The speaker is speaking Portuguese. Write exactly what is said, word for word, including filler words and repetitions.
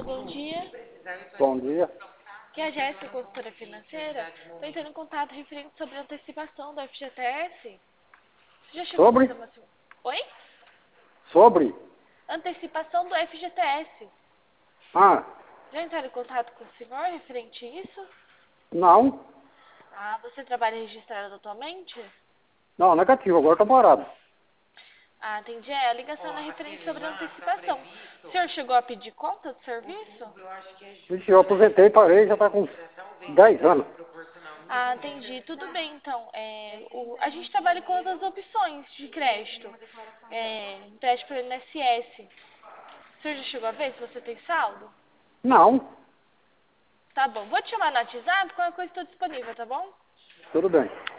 bom dia. Bom dia. Aqui é a Jéssica, consultora financeira. Estou entrando em contato referente sobre a antecipação do F G T S. Você já chegou a Sobre? fazer uma... Oi? Sobre? Antecipação do F G T S. Ah, Já entraram em contato com o senhor referente a isso? não. Ah, você trabalha registrado atualmente? Não, negativo, agora tá parado. Ah, entendi. É, a ligação é referente sobre a antecipação. O senhor chegou a pedir conta do serviço? Vixe, eu aposentei e parei, já tá com dez anos. Ah, entendi. Tudo bem, então. É, o, a gente trabalha com outras opções de crédito. É, empréstimo para o I N S S. O senhor já chegou a ver se você tem saldo? Não. Tá bom. Vou te chamar no WhatsApp, qualquer coisa estou disponível, tá bom? Tudo bem.